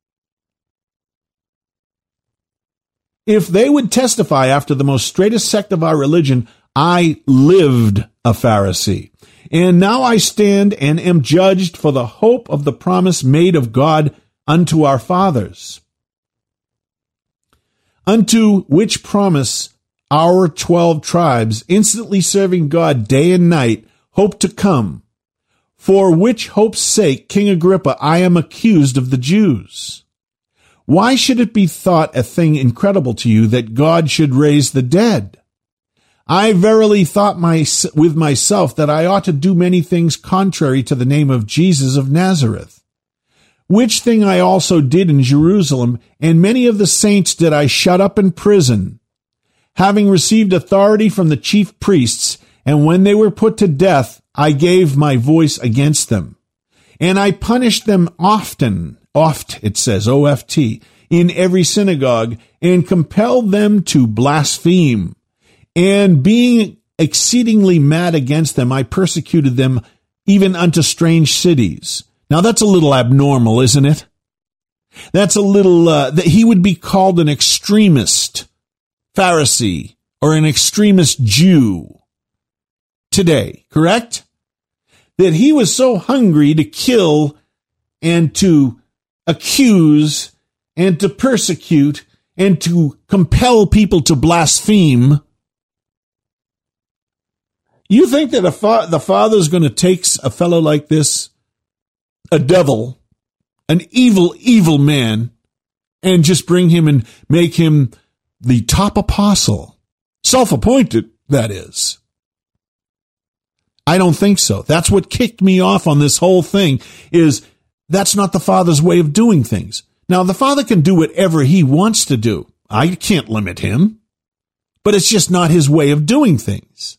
If they would testify after the most straightest sect of our religion, I lived a Pharisee. And now I stand and am judged for the hope of the promise made of God unto our fathers, unto which promise our 12 tribes, instantly serving God day and night, hope to come, for which hope's sake, King Agrippa, I am accused of the Jews. Why should it be thought a thing incredible to you that God should raise the dead? I verily thought with myself that I ought to do many things contrary to the name of Jesus of Nazareth, which thing I also did in Jerusalem, and many of the saints did I shut up in prison, having received authority from the chief priests, and when they were put to death, I gave my voice against them. And I punished them oft, it says, O-F-T, in every synagogue, and compelled them to blaspheme. And being exceedingly mad against them, I persecuted them even unto strange cities. Now that's a little abnormal, isn't it? That's a little, that he would be called an extremist Pharisee or an extremist Jew today, correct? That he was so hungry to kill and to accuse and to persecute and to compel people to blaspheme, you think that the Father is going to take a fellow like this, a devil, an evil, evil man, and just bring him and make him the top apostle? Self-appointed, that is. I don't think so. That's what kicked me off on this whole thing, is that's not the Father's way of doing things. Now, the Father can do whatever he wants to do. I can't limit him, but it's just not his way of doing things.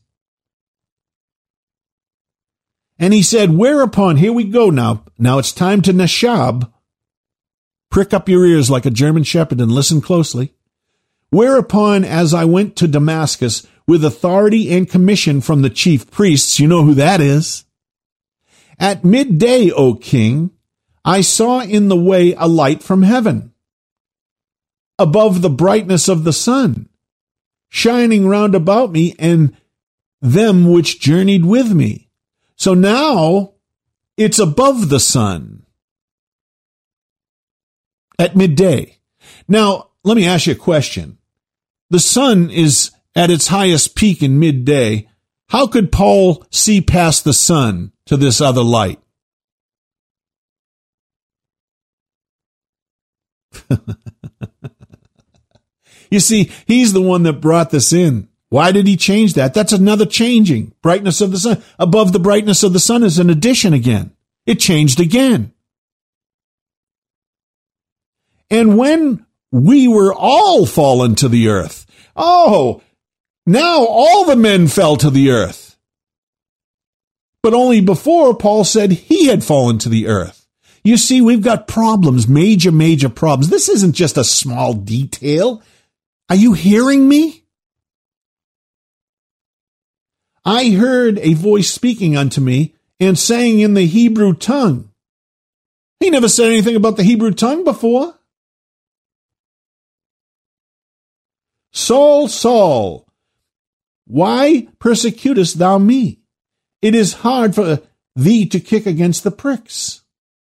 And he said, whereupon, here we go now. Now it's time to Nashab. Prick up your ears like a German shepherd and listen closely. Whereupon, as I went to Damascus with authority and commission from the chief priests, you know who that is. At midday, O king, I saw in the way a light from heaven, above the brightness of the sun, shining round about me and them which journeyed with me. So now it's above the sun at midday. Now, let me ask you a question. The sun is at its highest peak in midday. How could Paul see past the sun to this other light? You see, he's the one that brought this in. Why did he change that? That's another changing. Brightness of the sun. Above the brightness of the sun is an addition again. It changed again. And when we were all fallen to the earth, now all the men fell to the earth. But only before Paul said he had fallen to the earth. You see, we've got problems, major problems. This isn't just a small detail. Are you hearing me? I heard a voice speaking unto me and saying in the Hebrew tongue. He never said anything about the Hebrew tongue before. Saul, Saul, why persecutest thou me? It is hard for thee to kick against the pricks.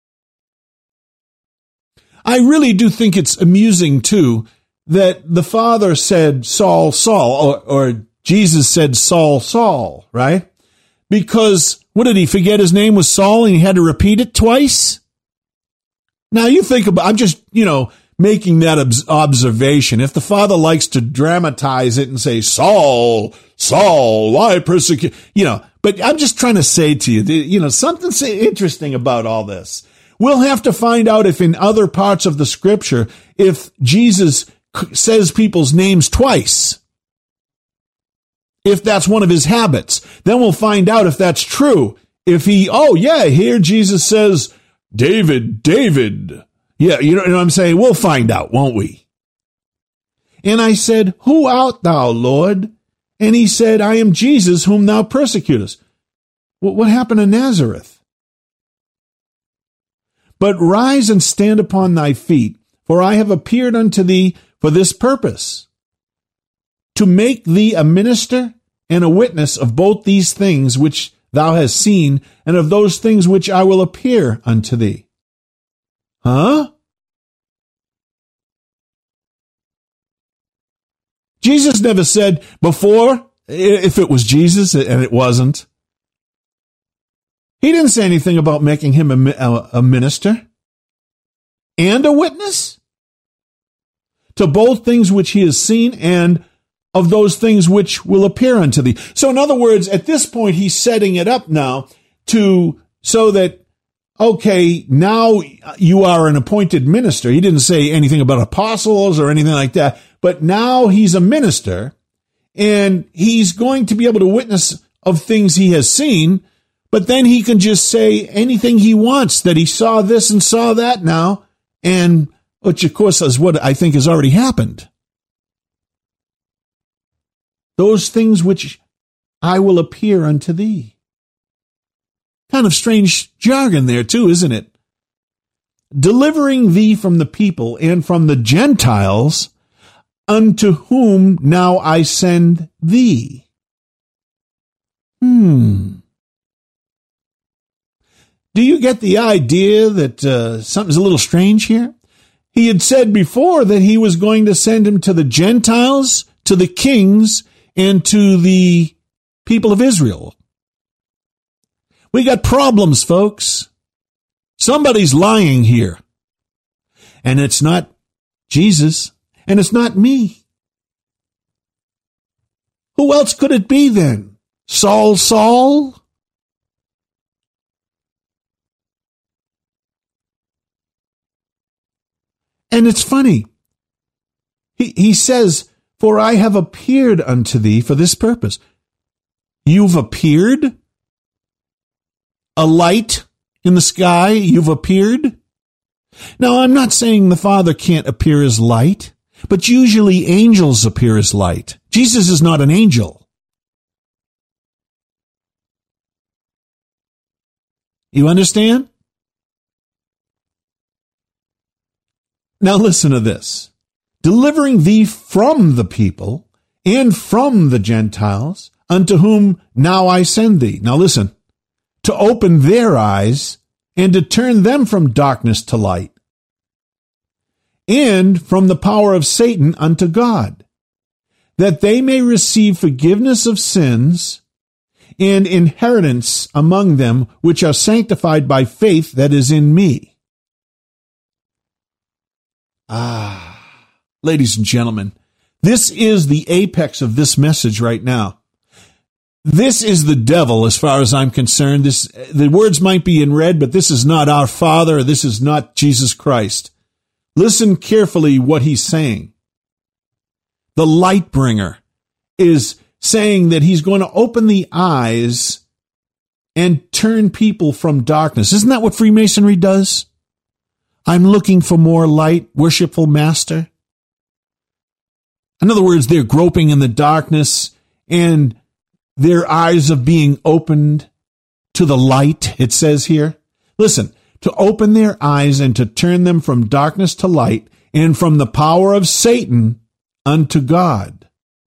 I really do think it's amusing, too, that the Father said Saul, Saul, or Jesus said Saul, Saul, right? Because, what did he forget his name was Saul and he had to repeat it twice? Now, you think about, I'm just, making that observation. If the Father likes to dramatize it and say, Saul, Saul, why persecute, but I'm just trying to say to you, something interesting about all this. We'll have to find out if in other parts of the scripture, if Jesus says people's names twice, if that's one of his habits, then we'll find out if that's true. If here Jesus says, David, David. Yeah, you know what I'm saying? We'll find out, won't we? And I said, who art thou, Lord? And he said, I am Jesus whom thou persecutest. What happened to Nazareth? But rise and stand upon thy feet, for I have appeared unto thee for this purpose, to make thee a minister and a witness of both these things which thou hast seen, and of those things which I will appear unto thee. Huh? Jesus never said before, if it was Jesus, and it wasn't. He didn't say anything about making him a minister and a witness to both things which he has seen and of those things which will appear unto thee. So in other words, at this point, he's setting it up now so that, okay, now you are an appointed minister. He didn't say anything about apostles or anything like that, but now he's a minister and he's going to be able to witness of things he has seen, but then he can just say anything he wants, that he saw this and saw that now, and which of course is what I think has already happened. Those things which I will appear unto thee. Kind of strange jargon there too, isn't it? Delivering thee from the people and from the Gentiles, unto whom now I send thee. Do you get the idea that something's a little strange here? He had said before that he was going to send him to the Gentiles, to the kings, and to the people of Israel. We got problems, folks. Somebody's lying here. And it's not Jesus, and it's not me. Who else could it be then? Saul? And it's funny. He says, for I have appeared unto thee for this purpose. You've appeared? A light in the sky, you've appeared? Now, I'm not saying the Father can't appear as light, but usually angels appear as light. Jesus is not an angel. You understand? Now listen to this. Delivering thee from the people and from the Gentiles, unto whom now I send thee. Now listen. To open their eyes and to turn them from darkness to light, and from the power of Satan unto God, that they may receive forgiveness of sins and inheritance among them which are sanctified by faith that is in me. Ladies and gentlemen, this is the apex of this message right now. This is the devil as far as I'm concerned. The words might be in red, but this is not our Father. This is not Jesus Christ. Listen carefully what he's saying. The light bringer is saying that he's going to open the eyes and turn people from darkness. Isn't that what Freemasonry does? I'm looking for more light, worshipful master. In other words, they're groping in the darkness and their eyes are being opened to the light, it says here. Listen, to open their eyes and to turn them from darkness to light and from the power of Satan unto God.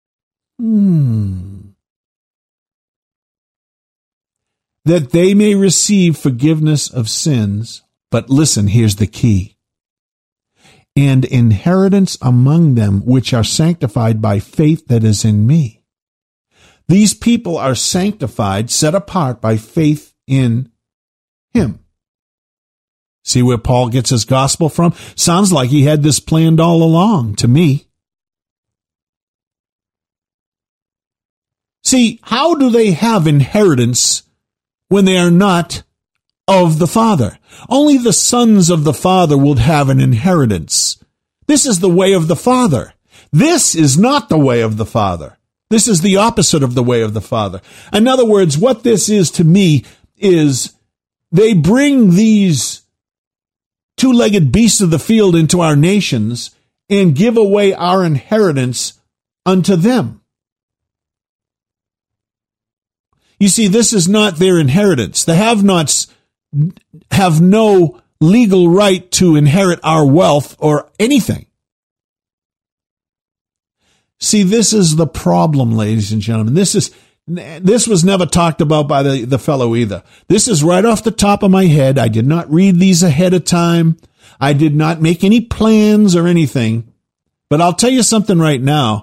That they may receive forgiveness of sins. But listen, here's the key. And inheritance among them which are sanctified by faith that is in me. These people are sanctified, set apart by faith in him. See where Paul gets his gospel from? Sounds like he had this planned all along to me. See, how do they have inheritance when they are not of the Father? Only the sons of the Father will have an inheritance. This is the way of the Father. This is not the way of the Father. This is the opposite of the way of the Father. In other words, what this is to me is they bring these two-legged beasts of the field into our nations and give away our inheritance unto them. You see, this is not their inheritance. The have-nots have no legal right to inherit our wealth or anything. See, this is the problem, ladies and gentlemen. This was never talked about by the fellow either. This is right off the top of my head. I did not read these ahead of time. I did not make any plans or anything. But I'll tell you something right now.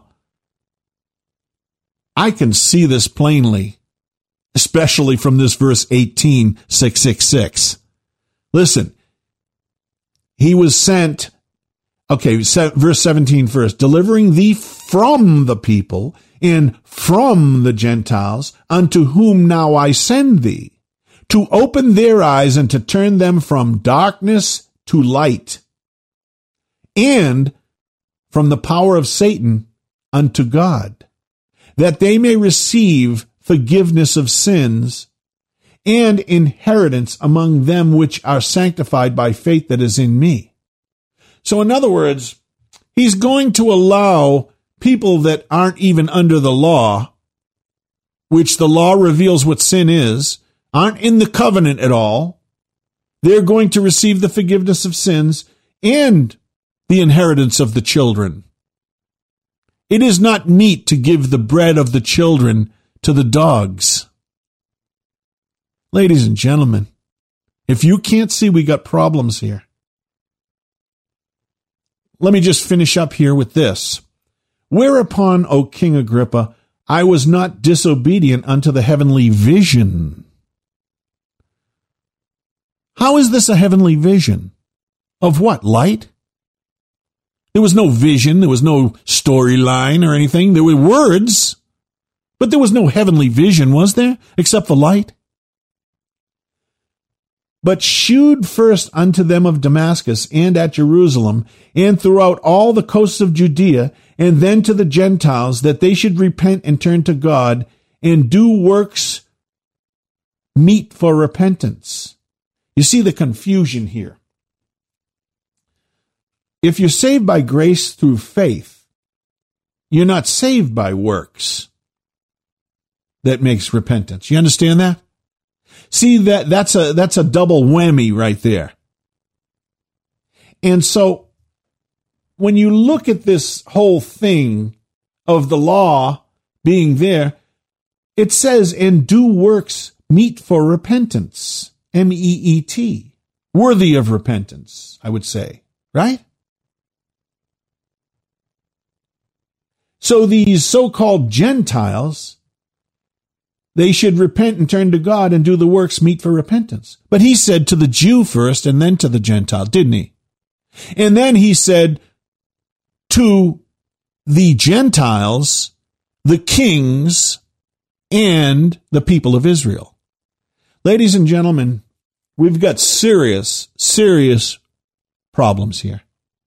I can see this plainly, especially from this verse 18, 666. Listen, he was sent. Okay, verse 17 first. Delivering thee from the people and from the Gentiles, unto whom now I send thee, to open their eyes and to turn them from darkness to light, and from the power of Satan unto God, that they may receive forgiveness of sins and inheritance among them which are sanctified by faith that is in me. So in other words, he's going to allow people that aren't even under the law, which the law reveals what sin is, aren't in the covenant at all. They're going to receive the forgiveness of sins and the inheritance of the children. It is not meet to give the bread of the children to the dogs. Ladies and gentlemen, if you can't see, we got problems here. let me just finish up here with this. Whereupon, O King Agrippa, I was not disobedient unto the heavenly vision. How is this a heavenly vision? Of what? Light? There was no vision. There was no storyline or anything. There were words, but there was no heavenly vision, was there? Except for light. But shewed first unto them of Damascus and at Jerusalem and throughout all the coasts of Judea, and then to the Gentiles, that they should repent and turn to God and do works meet for repentance. You see the confusion here. If you're saved by grace through faith, you're not saved by works that makes repentance. You understand that? See, that's a double whammy right there. And so when you look at this whole thing of the law being there, it says, and do works meet for repentance. M-E-E-T. Worthy of repentance, I would say. Right? So these so-called Gentiles, they should repent and turn to God and do the works meet for repentance. But he said to the Jew first and then to the Gentile, didn't he? And then he said to the Gentiles, the kings, and the people of Israel. Ladies and gentlemen, we've got serious, serious problems here.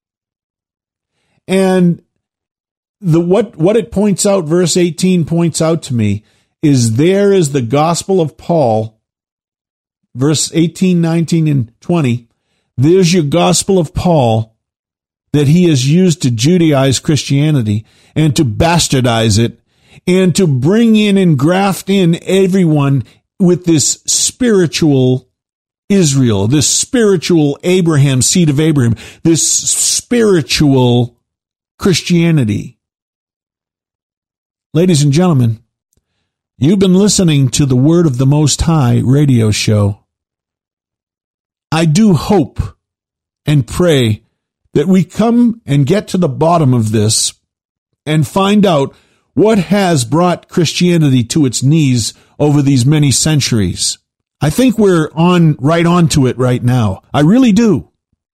And what it points out, verse 18 points out to me, is there is the gospel of Paul, verse 18, 19, and 20. There's your gospel of Paul that he has used to Judaize Christianity and to bastardize it and to bring in and graft in everyone with this spiritual Israel, this spiritual Abraham, seed of Abraham, this spiritual Christianity. Ladies and gentlemen, you've been listening to the Word of the Most High radio show. I do hope and pray that we come and get to the bottom of this and find out what has brought Christianity to its knees over these many centuries. I think we're right on to it right now. I really do.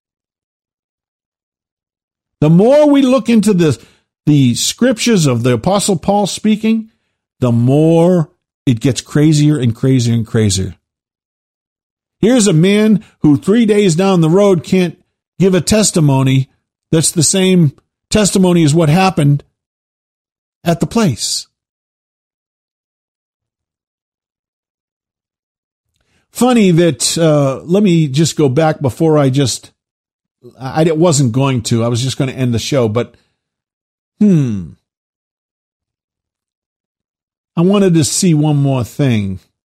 The more we look into the scriptures of the Apostle Paul speaking, the more it gets crazier and crazier and crazier. Here's a man who 3 days down the road can't give a testimony that's the same testimony as what happened at the place. Funny that, let me just go back before I wasn't going to. I was just going to end the show, but, I wanted to see one more thing.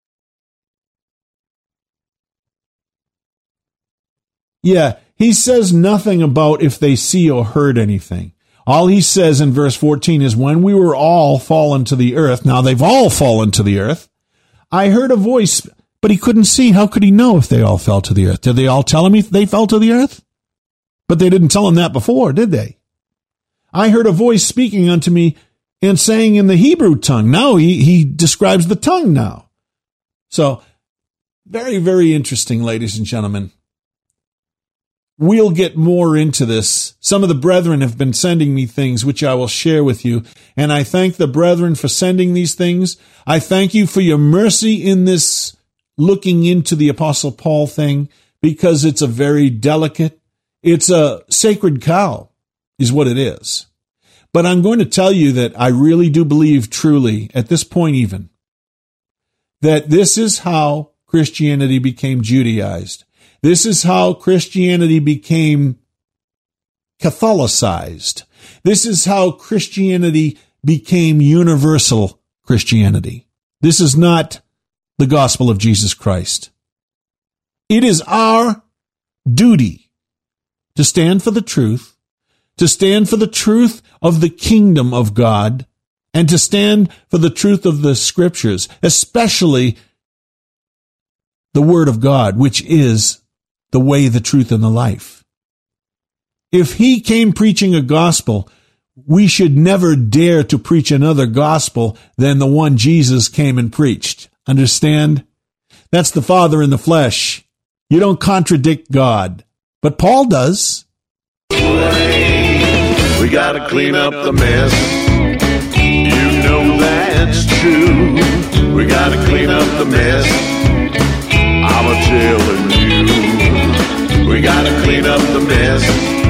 Yeah, he says nothing about if they see or heard anything. All he says in verse 14 is, when we were all fallen to the earth, now they've all fallen to the earth, I heard a voice, but he couldn't see. How could he know if they all fell to the earth? Did they all tell him they fell to the earth? But they didn't tell him that before, did they? I heard a voice speaking unto me and saying in the Hebrew tongue. Now he describes the tongue now. So, very, very interesting, ladies and gentlemen. We'll get more into this. Some of the brethren have been sending me things which I will share with you. And I thank the brethren for sending these things. I thank you for your mercy in this looking into the Apostle Paul thing, because it's a very delicate, it's a sacred cow is what it is. But I'm going to tell you that I really do believe truly, at this point even, that this is how Christianity became Judaized. This is how Christianity became Catholicized. This is how Christianity became universal Christianity. This is not the gospel of Jesus Christ. It is our duty to stand for the truth, to stand for the truth of the kingdom of God, and to stand for the truth of the scriptures, especially the word of God, which is the way, the truth, and the life. If he came preaching a gospel, we should never dare to preach another gospel than the one Jesus came and preached. Understand? That's the Father in the flesh. You don't contradict God. But Paul does. We gotta clean up the mess. You know that's true. We gotta clean up the mess. I'm a telling you. We gotta clean up the mess.